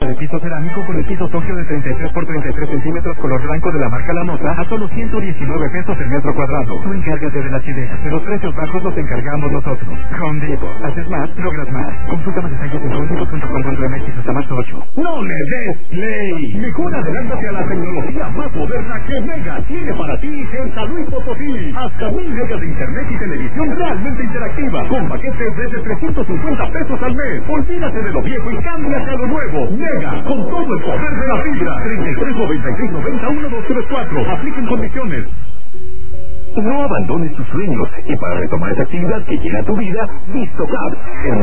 de piso cerámico con el piso Tokio de 33 por 33 centímetros color blanco de la marca La Mota a solo 119 pesos el metro cuadrado. Tú encárgate de las ideas. De los precios bajos los encargamos nosotros. Home Depot. Haces más, logras más. Consulta más detalles en homedepot.com.mx hasta marzo 8. ¡No le des play! Mejor adelántate a la tecnología más moderna que Mega tiene para ti en San Luis Potosí. Hasta 1000 megas de internet y televisión realmente interactiva con paquetes desde 350 pesos al mes. Olvídate de lo viejo y cámbiate a lo nuevo. Mega, con todo el poder de la fibra. 3396901234. Apliquen condiciones. No abandones tus sueños y para retomar esa actividad que llena tu vida, VistoCap